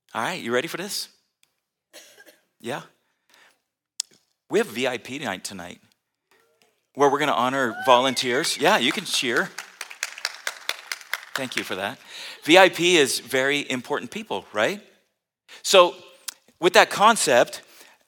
All right, you ready for this? Yeah. We have VIP night tonight where we're going to honor volunteers. Yeah, you can cheer. Thank you for that. VIP is very important people, right? So with that concept,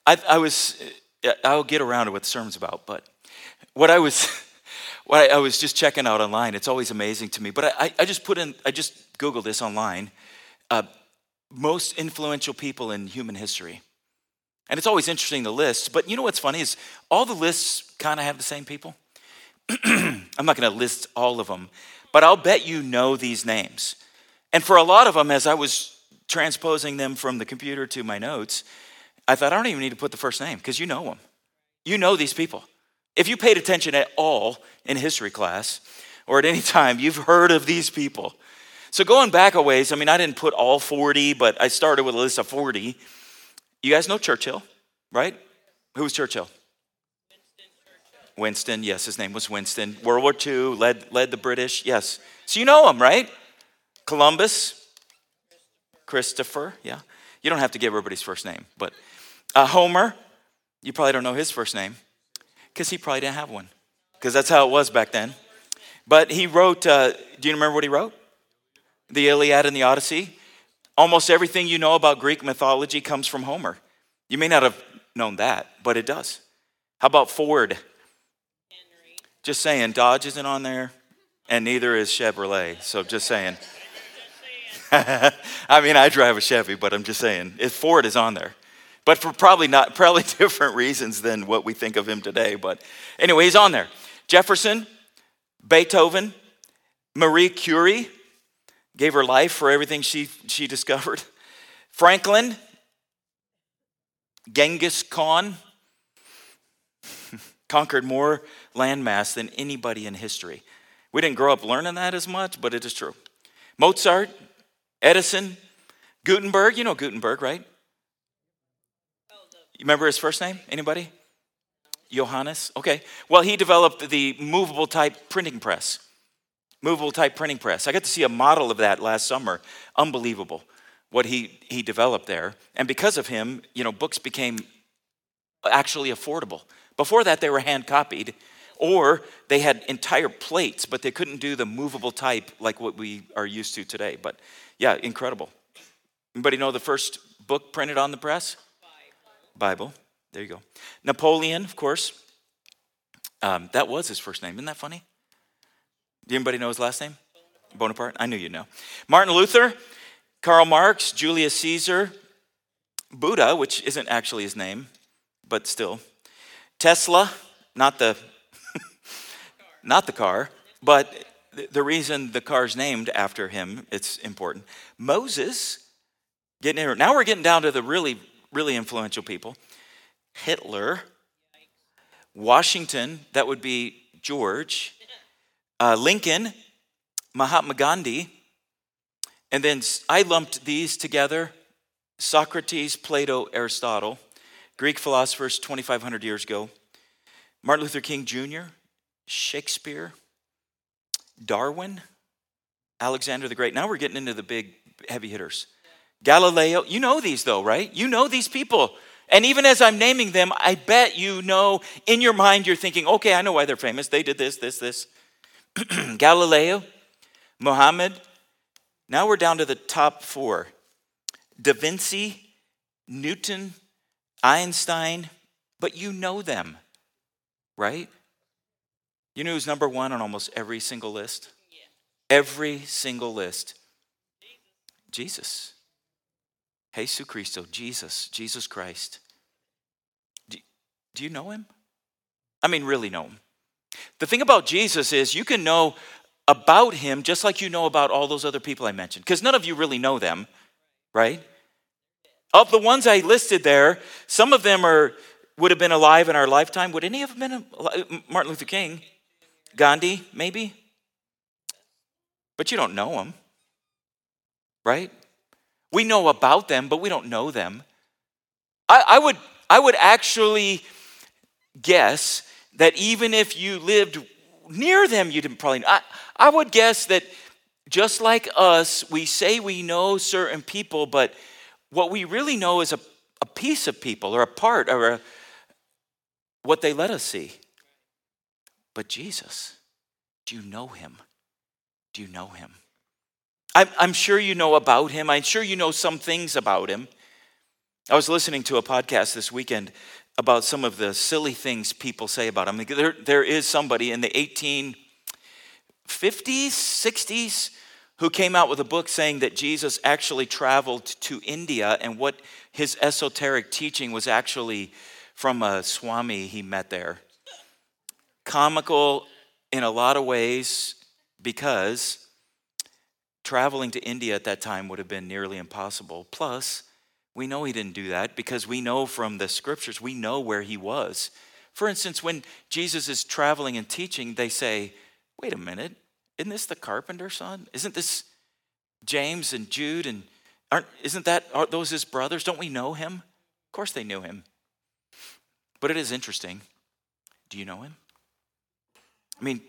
I'll get around to what the sermon's about, but what I was just checking out online, it's always amazing to me, but I just Googled this online, most influential people in human history. And it's always interesting, the lists, but you know what's funny is all the lists kind of have the same people. I'm not going to list all of them, but I'll bet you know these names. And for a lot of them, as I was transposing them from the computer to my notes, I thought I don't even need to put the first name because you know them. You know these people. If you paid attention at all in history class or at any time, you've heard of these people. So going back a ways, I mean, I didn't put all 40, but I started with a list of 40. You guys know Churchill, right? Who was Churchill? Winston, yes, his name was Winston. World War II, led the British, yes. So you know him, right? Columbus, Christopher, yeah. You don't have to give everybody's first name, but Homer, you probably don't know his first name because he probably didn't have one because that's how it was back then. But he wrote, do you remember what he wrote? The Iliad and the Odyssey. Almost everything you know about Greek mythology comes from Homer. You may not have known that, but it does. How about Ford? Henry. Just saying, Dodge isn't on there, and neither is Chevrolet, so just saying. I mean, I drive a Chevy, but I'm just saying, Ford is on there. But for probably different reasons than what we think of him today. But anyway, he's on there. Jefferson, Beethoven, Marie Curie, gave her life for everything she discovered. Franklin, Genghis Khan, conquered more landmass than anybody in history. We didn't grow up learning that as much, but it is true. Mozart, Edison, Gutenberg, you know Gutenberg, right? You remember his first name? Anybody? Johannes? Okay. Well, he developed the movable type printing press. Movable type printing press. I got to see a model of that last summer. Unbelievable what he developed there. And because of him, you know, books became actually affordable. Before that, they were hand copied, or they had entire plates, but they couldn't do the movable type like what we are used to today. But yeah, incredible. Anybody know the first book printed on the press? Bible. There you go. Napoleon, of course. That was his first name. Isn't that funny? Do anybody know his last name? Bonaparte? I knew you'd know. Martin Luther, Karl Marx, Julius Caesar, Buddha, which isn't actually his name, but still. Tesla, not the car, but the reason the car's named after him, it's important. Moses, now we're getting down to the really, really influential people. Hitler, Washington, that would be George, Lincoln, Mahatma Gandhi, and then I lumped these together, Socrates, Plato, Aristotle, Greek philosophers 2,500 years ago, Martin Luther King Jr., Shakespeare, Darwin, Alexander the Great. Now we're getting into the big heavy hitters. Galileo, you know these though, right? You know these people. And even as I'm naming them, I bet you know in your mind you're thinking, okay, I know why they're famous. They did this. Galileo, Muhammad. Now we're down to the top 4. Da Vinci, Newton, Einstein, but you know them, right? You know who's number 1 on almost every single list? Yeah. Every single list. Jesus. Jesus Christo, Jesus Christ. Do you know him? I mean, really know him. The thing about Jesus is you can know about him just like you know about all those other people I mentioned, because none of you really know them, right? Of the ones I listed there, some of them would have been alive in our lifetime. Would any of them been alive? Martin Luther King, Gandhi, maybe? But you don't know them, right? We know about them, but we don't know them. I would actually guess that even if you lived near them, you didn't probably know. I would guess that just like us, we say we know certain people, but what we really know is a piece of people or a part or what they let us see. But Jesus, do you know him? Do you know him? I'm sure you know about him. I'm sure you know some things about him. I was listening to a podcast this weekend about some of the silly things people say about him. There is somebody in the 1850s, 60s who came out with a book saying that Jesus actually traveled to India and what his esoteric teaching was actually from a Swami he met there. Comical in a lot of ways because traveling to India at that time would have been nearly impossible. Plus, we know he didn't do that because we know from the scriptures, we know where he was. For instance, when Jesus is traveling and teaching, they say, wait a minute, isn't this the carpenter's son? Isn't this James and Jude? And aren't those his brothers? Don't we know him? Of course they knew him. But it is interesting. Do you know him? I mean,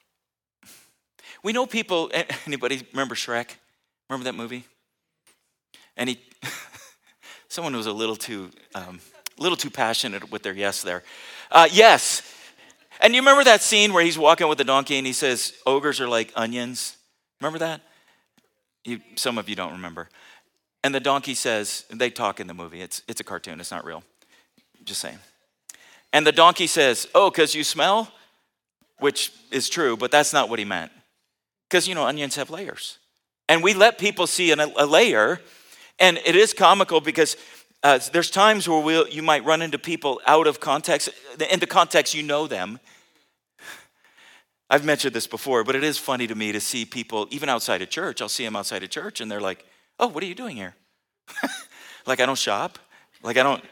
we know people, anybody remember Shrek? Remember that movie? And someone was a little too passionate with their yes there. Yes. And you remember that scene where he's walking with the donkey and he says, ogres are like onions? Remember that? Some of you don't remember. And the donkey says, they talk in the movie. It's a cartoon. It's not real. Just saying. And the donkey says, oh, because you smell? Which is true, but that's not what he meant. Because, onions have layers. And we let people see a layer, and it is comical because there's times where you might run into people out of context. In the context, you know them. I've mentioned this before, but it is funny to me to see people, even outside of church. I'll see them outside of church, and they're like, oh, what are you doing here? Like, I don't shop. Like,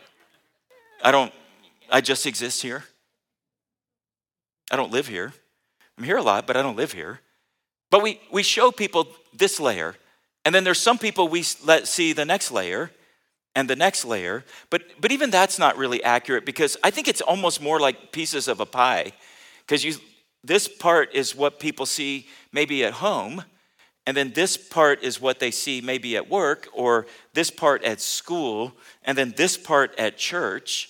I just exist here. I don't live here. I'm here a lot, but I don't live here. But we show people this layer, and then there's some people we let see the next layer and the next layer. But even that's not really accurate because I think it's almost more like pieces of a pie. Because this part is what people see maybe at home, and then this part is what they see maybe at work, or this part at school, and then this part at church.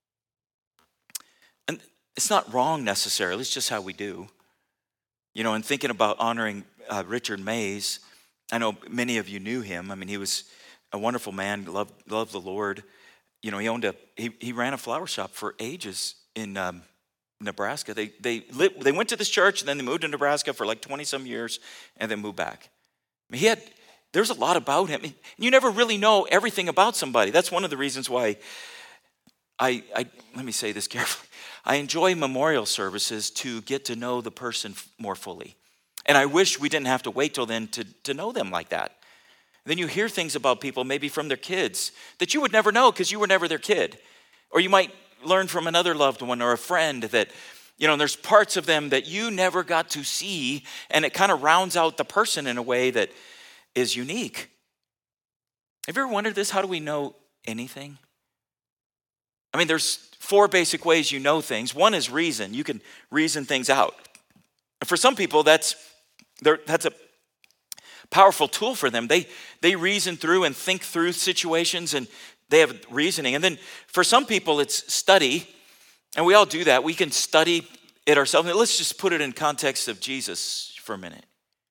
And it's not wrong necessarily, it's just how we do. And thinking about honoring Richard Mays, I know many of you knew him. I mean, he was a wonderful man, loved the Lord. He ran a flower shop for ages in Nebraska. They went to this church, and then they moved to Nebraska for like 20-some years, and then moved back. I mean, there's a lot about him. You never really know everything about somebody. That's one of the reasons why let me say this carefully. I enjoy memorial services to get to know the person more fully. And I wish we didn't have to wait till then to know them like that. Then you hear things about people, maybe from their kids, that you would never know because you were never their kid. Or you might learn from another loved one or a friend that, there's parts of them that you never got to see, and it kind of rounds out the person in a way that is unique. Have you ever wondered this? How do we know anything? I mean, there's 4 basic ways you know things. One is reason. You can reason things out. And for some people, that's a powerful tool for them. They reason through and think through situations, and they have reasoning. And then for some people, it's study. And we all do that. We can study it ourselves. Now, let's just put it in context of Jesus for a minute.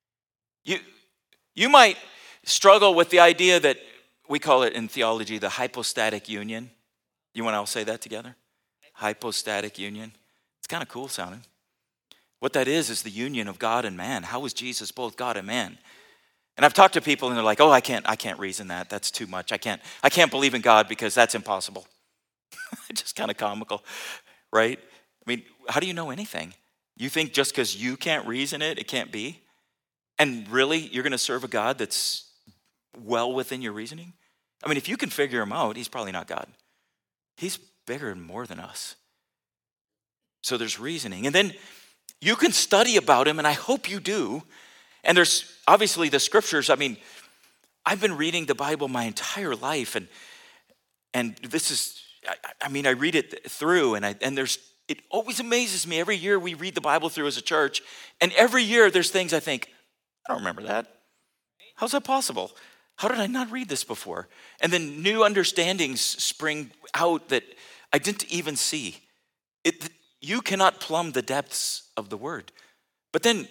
You might struggle with the idea that we call it in theology the hypostatic union. You want to all say that together? Hypostatic union. It's kind of cool sounding. What that is the union of God and man. How is Jesus both God and man? And I've talked to people and they're like, oh, I can't reason that. That's too much. I can't believe in God because that's impossible. It's just kind of comical, right? I mean, how do you know anything? You think just because you can't reason it can't be? And really, you're going to serve a God that's well within your reasoning? I mean, if you can figure him out, he's probably not God. He's bigger and more than us. So there's reasoning. And then you can study about him, and I hope you do. And there's obviously the scriptures. I mean, I've been reading the Bible my entire life, and this is, I read it through, it always amazes me. Every year we read the Bible through as a church, and every year there's things I think, I don't remember that. How's that possible? How did I not read this before? And then new understandings spring out that I didn't even see. You cannot plumb the depths of the word. But then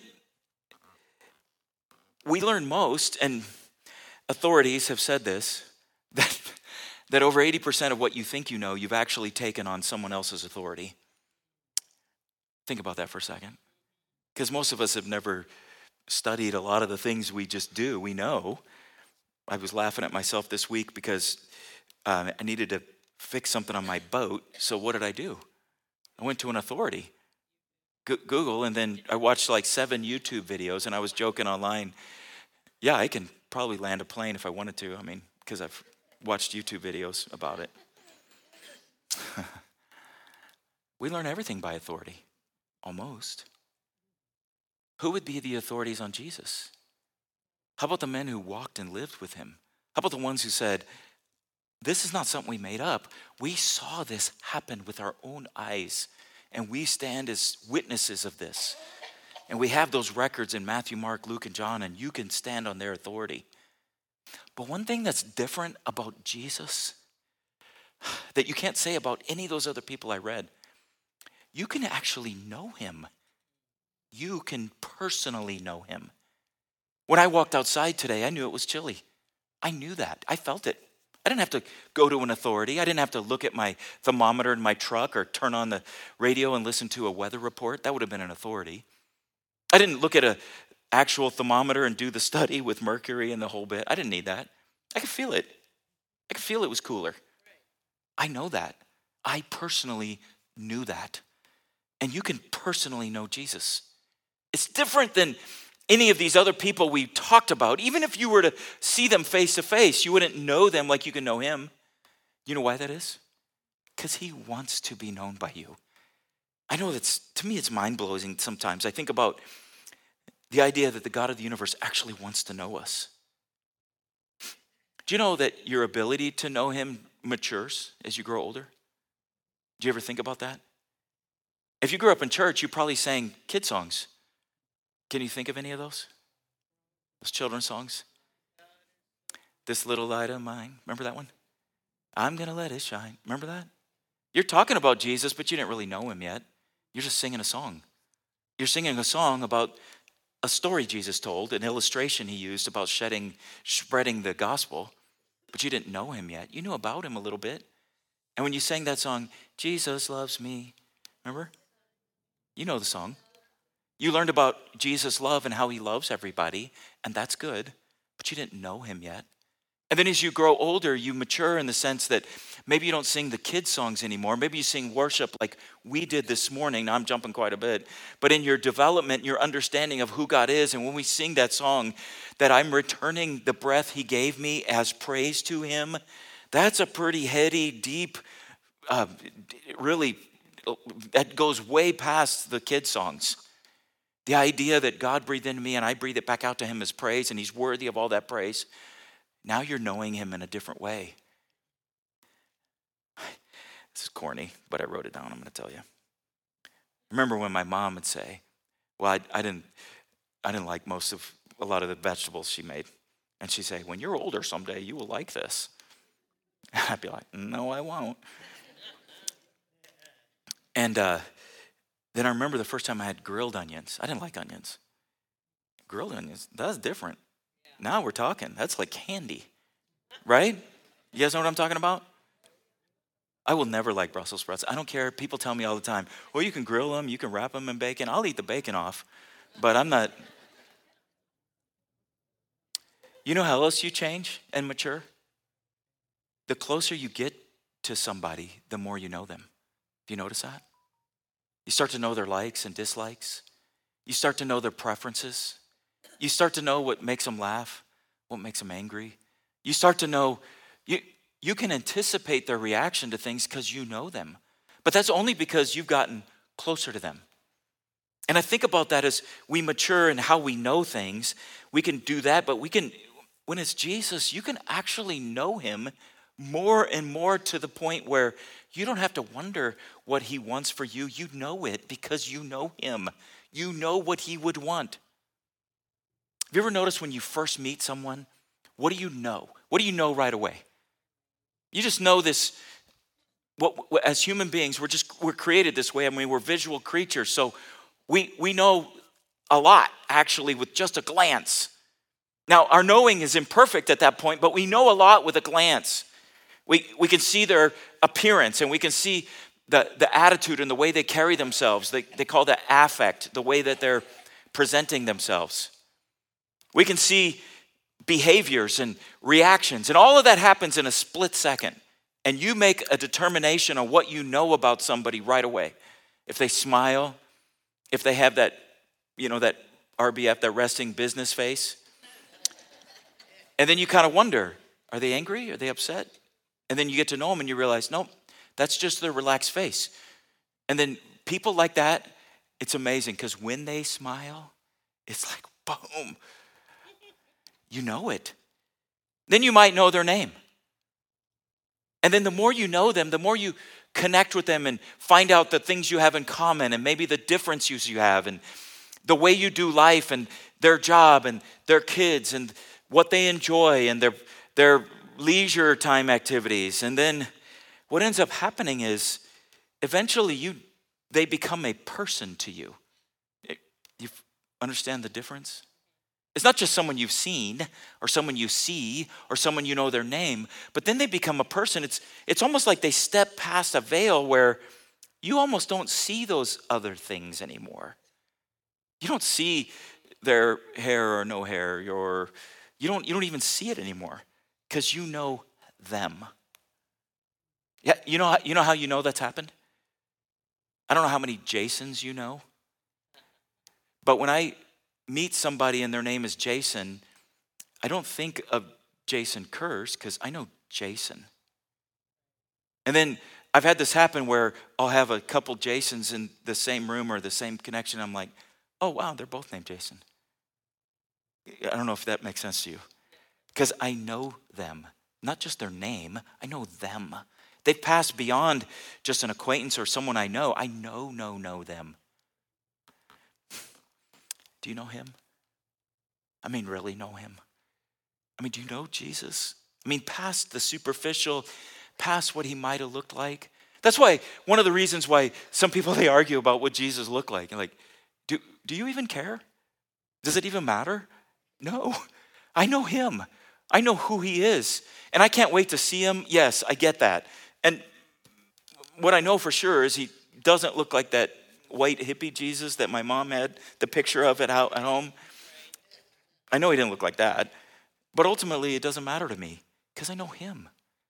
we learn most, and authorities have said this, that over 80% of what you think you know, you've actually taken on someone else's authority. Think about that for a second. Because most of us have never studied a lot of the things we just do. We know. I was laughing at myself this week because I needed to fix something on my boat. So what did I do? I went to an authority, Google, and then I watched like 7 YouTube videos, and I was joking online. Yeah, I can probably land a plane if I wanted to. I mean, because I've watched YouTube videos about it. We learn everything by authority, almost. Who would be the authorities on Jesus? How about the men who walked and lived with him? How about the ones who said, this is not something we made up. We saw this happen with our own eyes, and we stand as witnesses of this. And we have those records in Matthew, Mark, Luke, and John, and you can stand on their authority. But one thing that's different about Jesus that you can't say about any of those other people I read, you can actually know him. You can personally know him. When I walked outside today, I knew it was chilly. I knew that. I felt it. I didn't have to go to an authority. I didn't have to look at my thermometer in my truck or turn on the radio and listen to a weather report. That would have been an authority. I didn't look at an actual thermometer and do the study with mercury and the whole bit. I didn't need that. I could feel it. I could feel it was cooler. I know that. I personally knew that. And you can personally know Jesus. It's different than any of these other people we talked about. Even if you were to see them face to face, you wouldn't know them like you can know him. You know why that is? Because he wants to be known by you. I know to me it's mind-blowing sometimes. I think about the idea that the God of the universe actually wants to know us. Do you know that your ability to know him matures as you grow older? Do you ever think about that? If you grew up in church, you probably sang kid songs. Can you think of any of those? Those children's songs? This little light of mine. Remember that one? I'm going to let it shine. Remember that? You're talking about Jesus, but you didn't really know him yet. You're just singing a song. You're singing a song about a story Jesus told, an illustration he used about spreading the gospel, but you didn't know him yet. You knew about him a little bit. And when you sang that song, Jesus loves me, remember? You know the song. You learned about Jesus' love and how he loves everybody, and that's good, but you didn't know him yet. And then as you grow older, you mature in the sense that maybe you don't sing the kids' songs anymore. Maybe you sing worship like we did this morning. Now I'm jumping quite a bit. But in your development, your understanding of who God is, and when we sing that song, that I'm returning the breath he gave me as praise to him, that's a pretty heady, deep, really, that goes way past the kids' songs. The idea that God breathed into me and I breathe it back out to him as praise, and he's worthy of all that praise. Now you're knowing him in a different way. This is corny, but I wrote it down. I'm going to tell you. Remember when my mom would say, well, I didn't like a lot of the vegetables she made. And she'd say, when you're older someday, you will like this. And I'd be like, no, I won't. And then I remember the first time I had grilled onions. I didn't like onions. Grilled onions, that's different. Now we're talking. That's like candy, right? You guys know what I'm talking about? I will never like Brussels sprouts. I don't care. People tell me all the time, well, you can grill them, you can wrap them in bacon. I'll eat the bacon off, but I'm not. You know how else you change and mature? The closer you get to somebody, the more you know them. Do you notice that? You start to know their likes and dislikes. You start to know their preferences. You start to know what makes them laugh, what makes them angry. You start to know, you can anticipate their reaction to things because you know them. But that's only because you've gotten closer to them. And I think about that as we mature and how we know things. We can do that, but when it's Jesus, you can actually know him more and more to the point where you don't have to wonder what he wants for you. You know it because you know him. You know what he would want. Have you ever noticed when you first meet someone, what do you know? What do you know right away? You just know this. As human beings, we're created this way. I mean, we're visual creatures, so we know a lot actually with just a glance. Now, our knowing is imperfect at that point, but we know a lot with a glance. We can see their appearance, and we can see the attitude and the way they carry themselves. They call that affect, the way that they're presenting themselves. We can see behaviors and reactions, and all of that happens in a split second. And you make a determination on what you know about somebody right away. If they smile, if they have that, that RBF, that resting business face. And then you kind of wonder, are they angry? Are they upset? And then you get to know them and you realize, nope, that's just their relaxed face. And then people like that, it's amazing because when they smile, it's like, boom. You know it. Then you might know their name. And then the more you know them, the more you connect with them and find out the things you have in common and maybe the differences you have and the way you do life and their job and their kids and what they enjoy and their leisure time activities. And then what ends up happening is eventually they become a person to you. You understand the difference? It's not just someone you've seen or someone you see or someone you know their name, but then they become a person. It's almost like they step past a veil where you almost don't see those other things anymore. You don't see their hair or no hair, you don't even see it anymore because you know them. Yeah, you know how you know that's happened? I don't know how many Jasons you know, but when I meet somebody and their name is Jason, I don't think of Jason Kurz because I know Jason. And then I've had this happen where I'll have a couple Jasons in the same room or the same connection. I'm like, oh, wow, they're both named Jason. I don't know if that makes sense to you. Because I know them, not just their name, I know them. They've passed beyond just an acquaintance or someone I know. I know them. Do you know him? I mean, really know him? I mean, do you know Jesus? I mean, past the superficial, past what he might have looked like. That's why, one of the reasons why some people, they argue about what Jesus looked like. Like, do you even care? Does it even matter? No, I know him. I know who he is. And I can't wait to see him. Yes, I get that. And what I know for sure is he doesn't look like that white hippie Jesus that my mom had the picture of at home. I know he didn't look like that. But ultimately, it doesn't matter to me because I know him.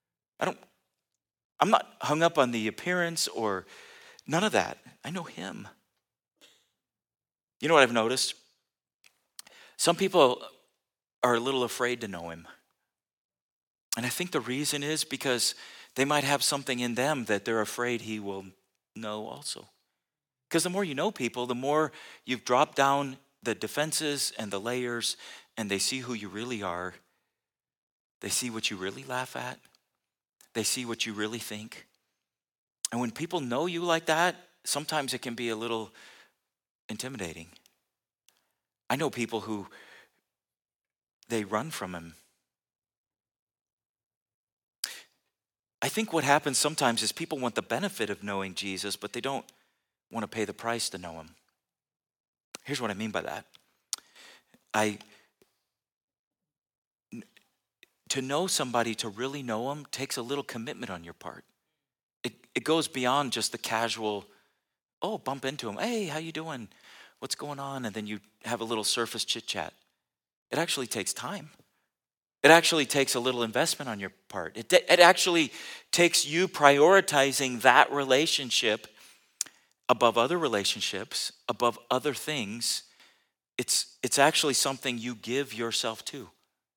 I'm not hung up on the appearance or none of that. I know him. You know what I've noticed? Some people are a little afraid to know him. And I think the reason is because they might have something in them that they're afraid he will know also. Because the more you know people, the more you've dropped down the defenses and the layers, and they see who you really are. They see what you really laugh at. They see what you really think. And when people know you like that, sometimes it can be a little intimidating. I know people who, they run from him. I think what happens sometimes is people want the benefit of knowing Jesus, but they don't want to pay the price to know him. Here's what I mean by that. To know somebody, to really know them, takes a little commitment on your part. It goes beyond just the casual, bump into him. Hey, how you doing? What's going on? And then you have a little surface chit chat. It actually takes time. It actually takes a little investment on your part. It actually takes you prioritizing that relationship above other relationships, above other things. It's actually something you give yourself to.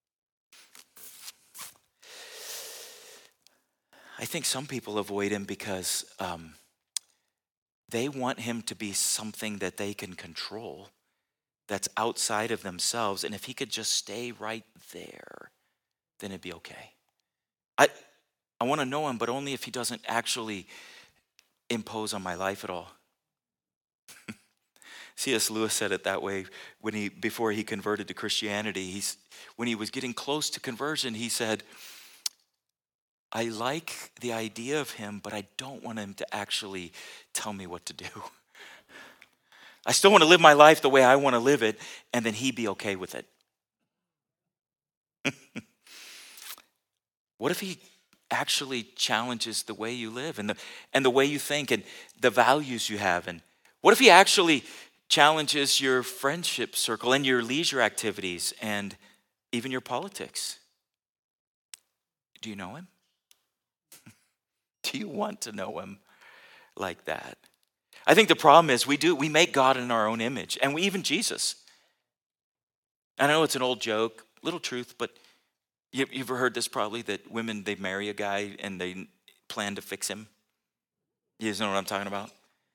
I think some people avoid him because they want him to be something that they can control, that's outside of themselves. And if he could just stay right there, then it'd be okay. I want to know him, but only if he doesn't actually impose on my life at all. C.S. Lewis said it that way before he converted to Christianity. When he was getting close to conversion, he said, I like the idea of him, but I don't want him to actually tell me what to do. I still want to live my life the way I want to live it, and then he be okay with it. What if he actually challenges the way you live and the way you think and the values you have? And what if he actually challenges your friendship circle and your leisure activities and even your politics? Do you know him? Do you want to know him like that? I think the problem is we make God in our own image, and even Jesus. I know it's an old joke, little truth, but you've heard this probably, that women, they marry a guy and they plan to fix him. You guys know what I'm talking about?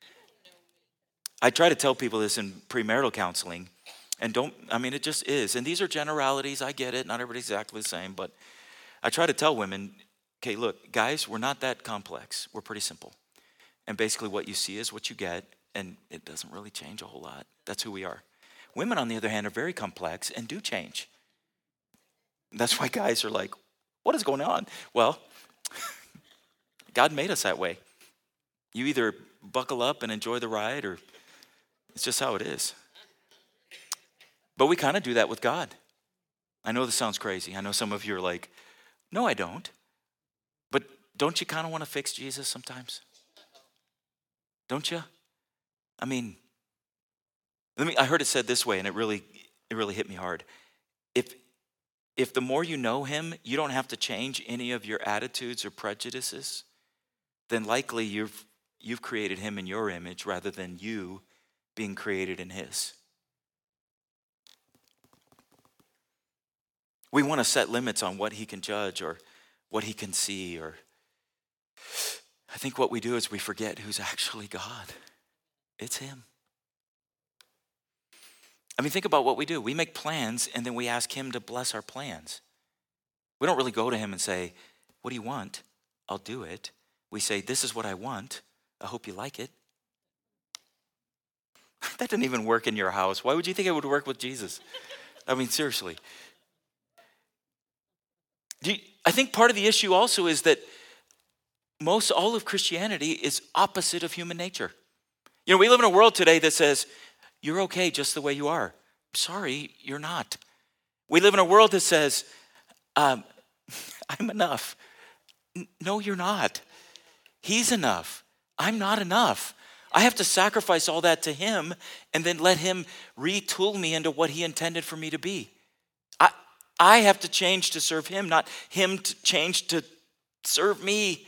I try to tell people this in premarital counseling, and it just is. And these are generalities, I get it, not everybody's exactly the same, but I try to tell women, okay, look, guys, we're not that complex. We're pretty simple. And basically what you see is what you get, and it doesn't really change a whole lot. That's who we are. Women, on the other hand, are very complex and do change. That's why guys are like, what is going on? Well, God made us that way. You either buckle up and enjoy the ride, or it's just how it is. But we kind of do that with God. I know this sounds crazy. I know some of you are like, no, I don't. But don't you kind of want to fix Jesus sometimes? Don't you? I mean, I heard it said this way, and it really hit me hard. If the more you know him, you don't have to change any of your attitudes or prejudices, then likely you've created him in your image rather than you being created in his. We want to set limits on what he can judge or what he can see, or I think what we do is we forget who's actually God. It's him. I mean, think about what we do. We make plans and then we ask him to bless our plans. We don't really go to him and say, what do you want? I'll do it. We say, this is what I want. I hope you like it. That didn't even work in your house. Why would you think it would work with Jesus? I mean, seriously. I think part of the issue also is that all of Christianity is opposite of human nature. You know, we live in a world today that says, you're okay just the way you are. Sorry, you're not. We live in a world that says, I'm enough. No, you're not. He's enough. I'm not enough. I have to sacrifice all that to him and then let him retool me into what he intended for me to be. I have to change to serve him, not him to change to serve me.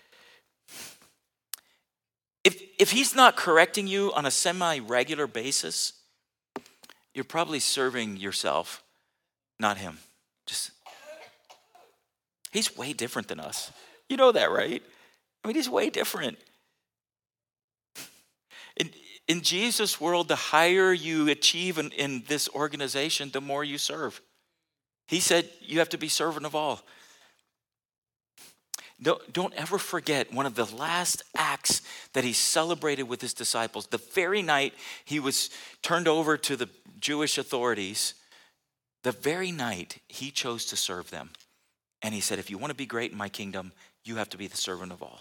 If he's not correcting you on a semi-regular basis, you're probably serving yourself, not him. He's way different than us. You know that, right? I mean, he's way different. In Jesus' world, the higher you achieve in this organization, the more you serve. He said you have to be servant of all. Don't ever forget one of the last acts that he celebrated with his disciples. The very night he was turned over to the Jewish authorities, the very night he chose to serve them. And he said, if you want to be great in my kingdom, you have to be the servant of all.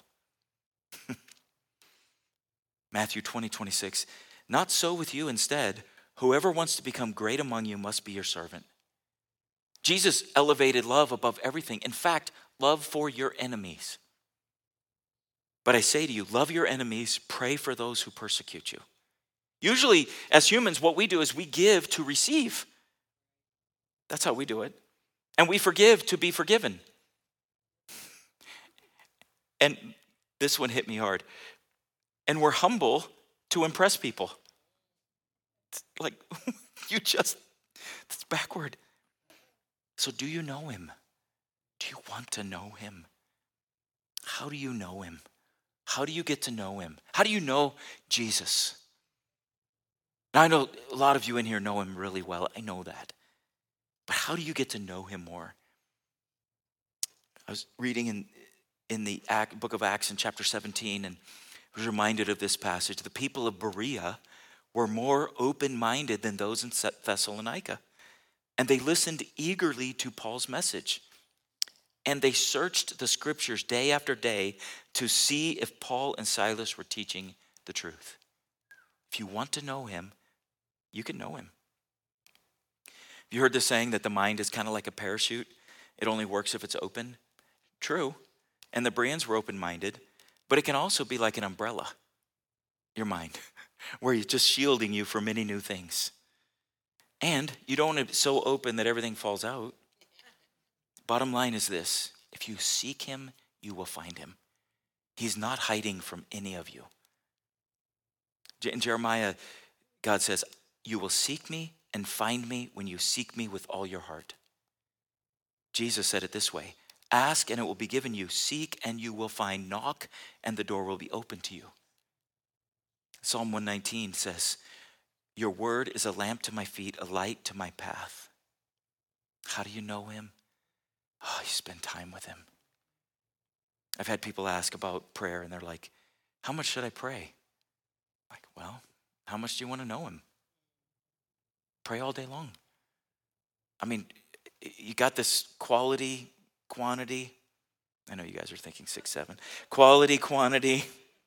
Matthew 20:26. Not so with you. Instead, whoever wants to become great among you must be your servant. Jesus elevated love above everything. In fact, love for your enemies. But I say to you, love your enemies, pray for those who persecute you. Usually, as humans, what we do is we give to receive. That's how we do it. And we forgive to be forgiven. And this one hit me hard. And we're humble to impress people. It's like, that's backward. So do you know him? Do you want to know him? How do you know him? How do you get to know him? How do you know Jesus? Now, I know a lot of you in here know him really well. I know that. But how do you get to know him more? I was reading in the book of Acts in chapter 17 and was reminded of this passage. The people of Berea were more open-minded than those in Thessalonica. And they listened eagerly to Paul's message. And they searched the scriptures day after day to see if Paul and Silas were teaching the truth. If you want to know him, you can know him. You heard the saying that the mind is kind of like a parachute. It only works if it's open. True. And the Bereans were open-minded. But it can also be like an umbrella, your mind, where it's just shielding you from many new things. And you don't want it so open that everything falls out. Bottom line is this: if you seek him, you will find him. He's not hiding from any of you. In Jeremiah, God says, you will seek me and find me when you seek me with all your heart. Jesus said it this way: ask and it will be given you. Seek and you will find. Knock and the door will be open to you. Psalm 119 says, your word is a lamp to my feet, a light to my path. How do you know him? Oh, you spend time with him. I've had people ask about prayer and they're like, how much should I pray? Like, well, how much do you want to know him? Pray all day long. I mean, you got this quality, quantity. I know you guys are thinking 6, 7. Quality, quantity.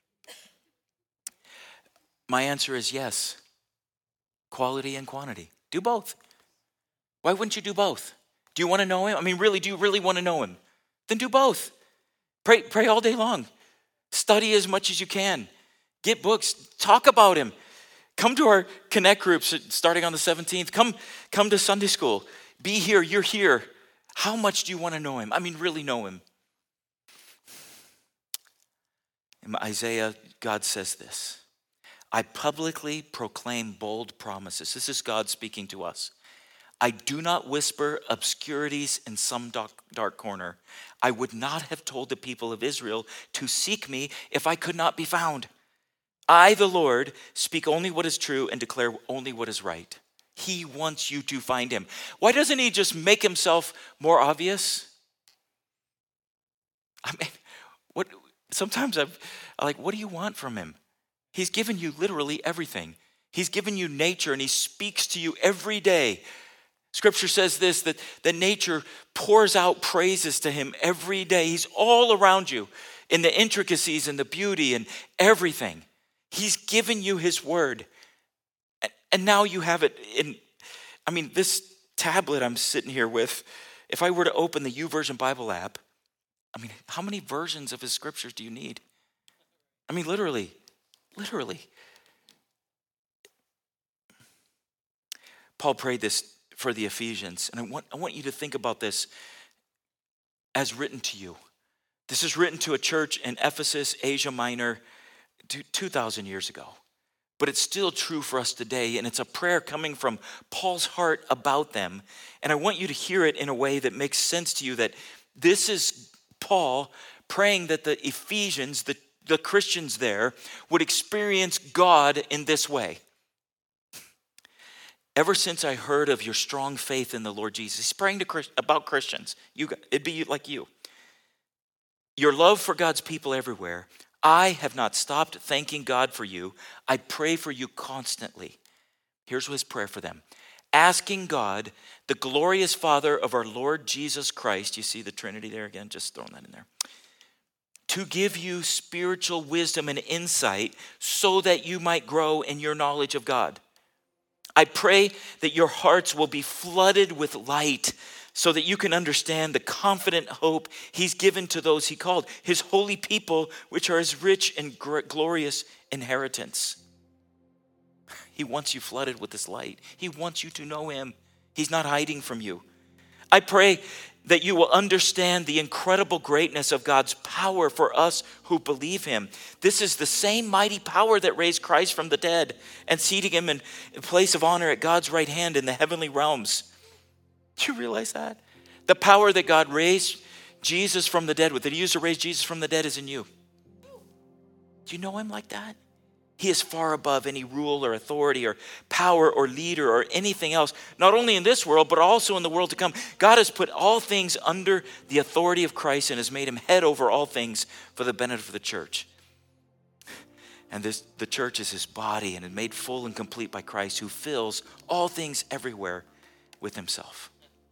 My answer is yes. Quality and quantity. Do both. Why wouldn't you do both? Do you want to know him? I mean, really, do you really want to know him? Then do both. Pray all day long. Study as much as you can. Get books. Talk about him. Come to our Connect groups starting on the 17th. Come to Sunday school. Be here. You're here. How much do you want to know him? I mean, really know him. In Isaiah, God says this: I publicly proclaim bold promises. This is God speaking to us. I do not whisper obscurities in some dark corner. I would not have told the people of Israel to seek me if I could not be found. I, the Lord, speak only what is true and declare only what is right. He wants you to find him. Why doesn't he just make himself more obvious? I mean, sometimes I'm like, what do you want from him? He's given you literally everything. He's given you nature and he speaks to you every day. Scripture says this, that nature pours out praises to him every day. He's all around you in the intricacies and the beauty and everything. He's given you his word. And now you have it in, this tablet I'm sitting here with, if I were to open the YouVersion Bible app, how many versions of his scriptures do you need? Literally. Paul prayed this for the Ephesians, and I want you to think about this as written to you. This is written to a church in Ephesus, Asia Minor, 2,000 years ago. But it's still true for us today, and it's a prayer coming from Paul's heart about them. And I want you to hear it in a way that makes sense to you, that this is Paul praying that the Ephesians, the Christians there, would experience God in this way. Ever since I heard of your strong faith in the Lord Jesus, he's praying about Christians. It'd be like you. Your love for God's people everywhere. I have not stopped thanking God for you. I pray for you constantly. Here's his prayer for them. Asking God, the glorious Father of our Lord Jesus Christ, you see the Trinity there again? Just throwing that in there. To give you spiritual wisdom and insight so that you might grow in your knowledge of God. I pray that your hearts will be flooded with light so that you can understand the confident hope he's given to those he called, his holy people, which are his rich and glorious inheritance. He wants you flooded with this light. He wants you to know him. He's not hiding from you. I pray that you will understand the incredible greatness of God's power for us who believe him. This is the same mighty power that raised Christ from the dead and seating him in a place of honor at God's right hand in the heavenly realms. Do you realize that? The power that God raised Jesus from the dead with, that he used to raise Jesus from the dead, is in you. Do you know him like that? He is far above any rule or authority or power or leader or anything else, not only in this world, but also in the world to come. God has put all things under the authority of Christ and has made him head over all things for the benefit of the church. And the church is his body and is made full and complete by Christ, who fills all things everywhere with himself.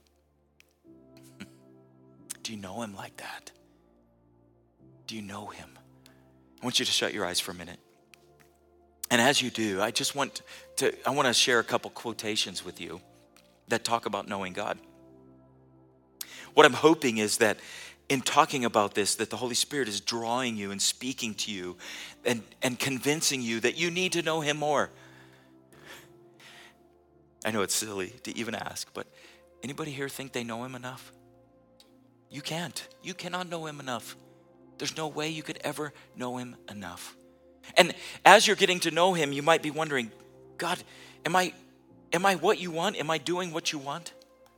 Do you know him like that? Do you know him? I want you to shut your eyes for a minute. And as you do, I want to share a couple quotations with you that talk about knowing God. What I'm hoping is that in talking about this, that the Holy Spirit is drawing you and speaking to you and convincing you that you need to know him more. I know it's silly to even ask, but anybody here think they know him enough? You can't. You cannot know him enough. There's no way you could ever know him enough. And as you're getting to know him, you might be wondering, God, am I what you want? Am I doing what you want?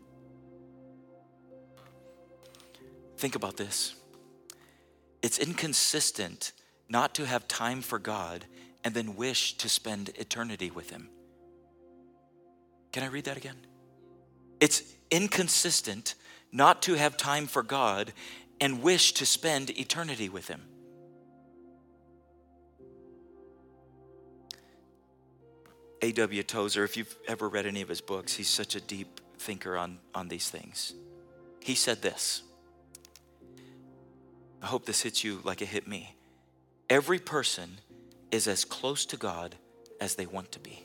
Think about this. It's inconsistent not to have time for God and then wish to spend eternity with him. Can I read that again? It's inconsistent not to have time for God and wish to spend eternity with him. A.W. Tozer, if you've ever read any of his books, he's such a deep thinker on these things. He said this. I hope this hits you like it hit me. Every person is as close to God as they want to be.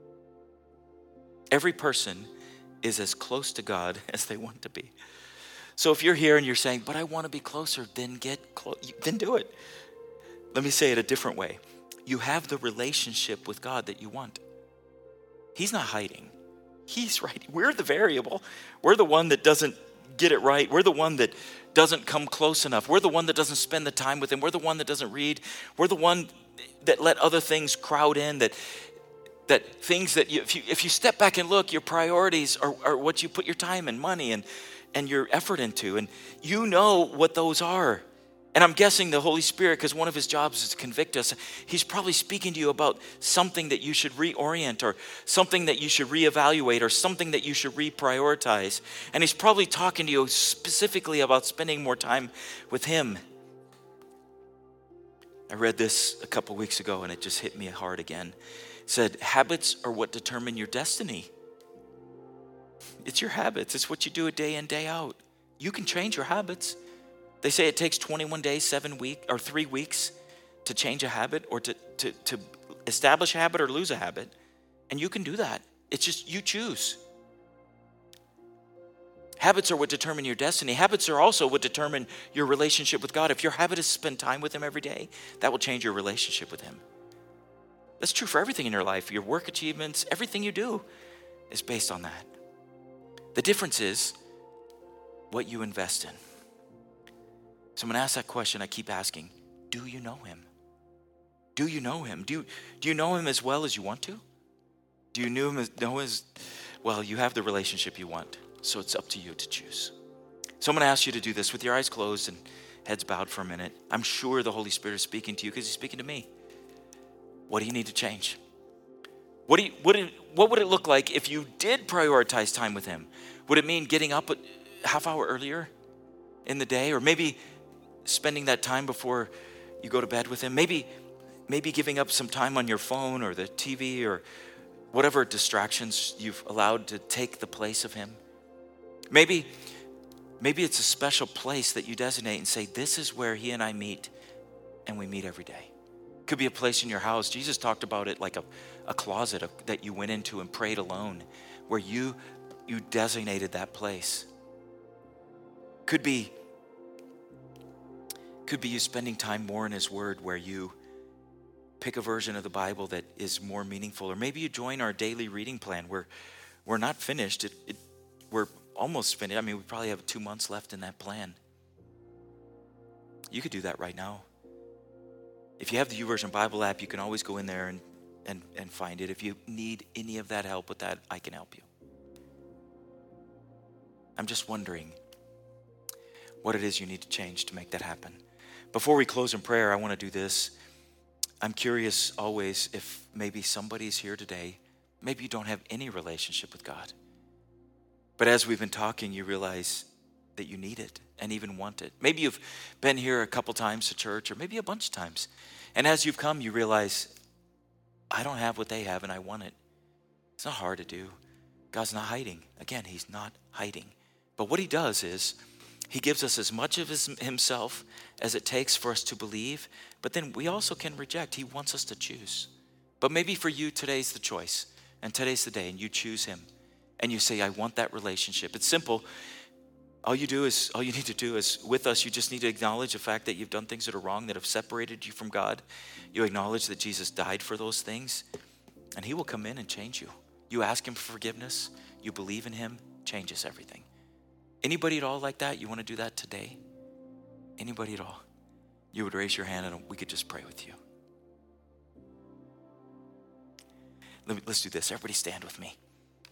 Every person is as close to God as they want to be. So if you're here and you're saying, but I want to be closer, then get close, then do it. Let me say it a different way. You have the relationship with God that you want. He's not hiding. He's right. We're the variable. We're the one that doesn't get it right. We're the one that doesn't come close enough. We're the one that doesn't spend the time with him. We're the one that doesn't read. We're the one that let other things crowd in, that things that if you step back and look, your priorities are what you put your time and money and your effort into. And you know what those are. And I'm guessing the Holy Spirit, because one of his jobs is to convict us, he's probably speaking to you about something that you should reorient or something that you should reevaluate or something that you should reprioritize. And he's probably talking to you specifically about spending more time with him. I read this a couple weeks ago and it just hit me hard again. It said, habits are what determine your destiny. It's your habits. It's what you do day in, day out. You can change your habits. They say it takes 21 days, 3 weeks to change a habit or to establish a habit or lose a habit. And you can do that. It's just you choose. Habits are what determine your destiny. Habits are also what determine your relationship with God. If your habit is to spend time with him every day, that will change your relationship with him. That's true for everything in your life. Your work achievements, everything you do is based on that. The difference is what you invest in. So I'm going to ask that question I keep asking. Do you know him? Do you know him? Do you know him as well as you want to? Do you know him well, you have the relationship you want. So it's up to you to choose. So I'm going to ask you to do this with your eyes closed and heads bowed for a minute. I'm sure the Holy Spirit is speaking to you because he's speaking to me. What do you need to change? What would it look like if you did prioritize time with him? Would it mean getting up a half hour earlier in the day, or maybe spending that time before you go to bed with him? Maybe giving up some time on your phone or the TV or whatever distractions you've allowed to take the place of him. Maybe it's a special place that you designate and say, this is where he and I meet, and we meet every day. Could be a place in your house. Jesus talked about it like a closet that you went into and prayed alone, where you designated that place. Could be you spending time more in his word, where you pick a version of the Bible that is more meaningful. Or maybe you join our daily reading plan. We're not finished. We're almost finished. I mean, we probably have 2 months left in that plan. You could do that right now. If you have the YouVersion Bible app, you can always go in there and find it. If you need any of that help with that, I can help you. I'm just wondering what it is you need to change to make that happen. Before we close in prayer, I want to do this. I'm curious always if maybe somebody's here today, maybe you don't have any relationship with God. But as we've been talking, you realize that you need it and even want it. Maybe you've been here a couple times to church, or maybe a bunch of times, And as you've come, you realize, I don't have what they have and I want it. It's not hard to do. God's not hiding. Again, he's not hiding. But what he does is he gives us as much of himself as it takes for us to believe, but then we also can reject. He wants us to choose. But maybe for you, today's the choice, and today's the day, and you choose him, and you say, I want that relationship. It's simple. All you need to do is, with us, you just need to acknowledge the fact that you've done things that are wrong, that have separated you from God. You acknowledge that Jesus died for those things, and he will come in and change you. You ask him for forgiveness, you believe in him, changes everything. Anybody at all like that? You want to do that today? Anybody at all? You would raise your hand and we could just pray with you. Let's do this. Everybody stand with me.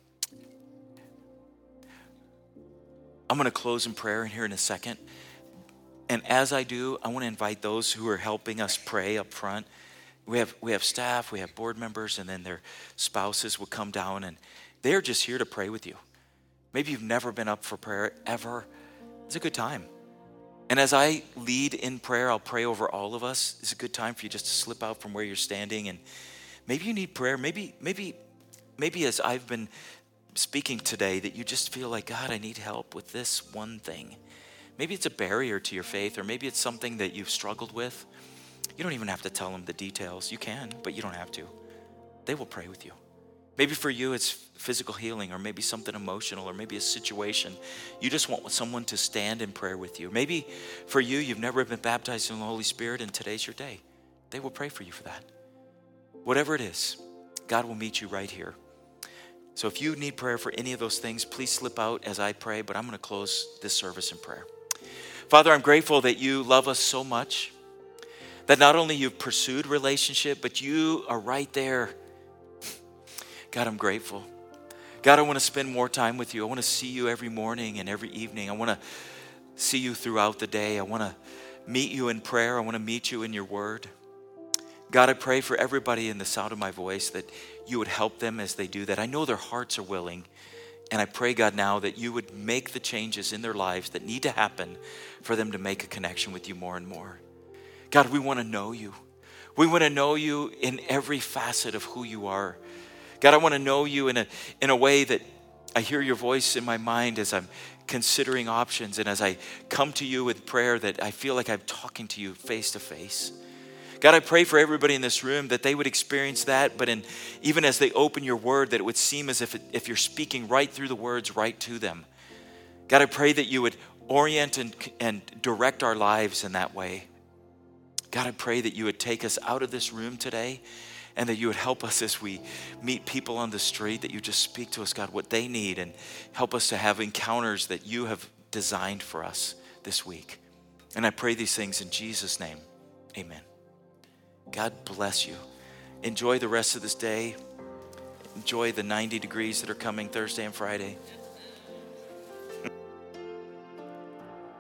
I'm going to close in prayer here in a second. And as I do, I want to invite those who are helping us pray up front. We have staff, we have board members, and then their spouses will come down, and they're just here to pray with you. Maybe you've never been up for prayer ever. It's a good time. And as I lead in prayer, I'll pray over all of us. It's a good time for you just to slip out from where you're standing. And maybe you need prayer. Maybe as I've been speaking today, that you just feel like, God, I need help with this one thing. Maybe it's a barrier to your faith, or maybe it's something that you've struggled with. You don't even have to tell them the details. You can, but you don't have to. They will pray with you. Maybe for you it's physical healing, or maybe something emotional, or maybe a situation. You just want someone to stand in prayer with you. Maybe for you, you've never been baptized in the Holy Spirit and today's your day. They will pray for you for that. Whatever it is, God will meet you right here. So if you need prayer for any of those things, please slip out as I pray, but I'm going to close this service in prayer. Father, I'm grateful that you love us so much, that not only you've pursued relationship, but you are right there. God, I'm grateful. God, I want to spend more time with you. I want to see you every morning and every evening. I want to see you throughout the day. I want to meet you in prayer. I want to meet you in your word. God, I pray for everybody in the sound of my voice that you would help them as they do that. I know their hearts are willing. And I pray, God, now that you would make the changes in their lives that need to happen for them to make a connection with you more and more. God, we want to know you. We want to know you in every facet of who you are. God, I want to know you in a way that I hear your voice in my mind as I'm considering options, and as I come to you with prayer, that I feel like I'm talking to you face to face. God, I pray for everybody in this room that they would experience that, but even as they open your word, that it would seem as if you're speaking right through the words, right to them. God, I pray that you would orient and direct our lives in that way. God, I pray that you would take us out of this room today, and that you would help us as we meet people on the street, that you just speak to us, God, what they need, and help us to have encounters that you have designed for us this week. And I pray these things in Jesus' name. Amen. God bless you. Enjoy the rest of this day. Enjoy the 90 degrees that are coming Thursday and Friday.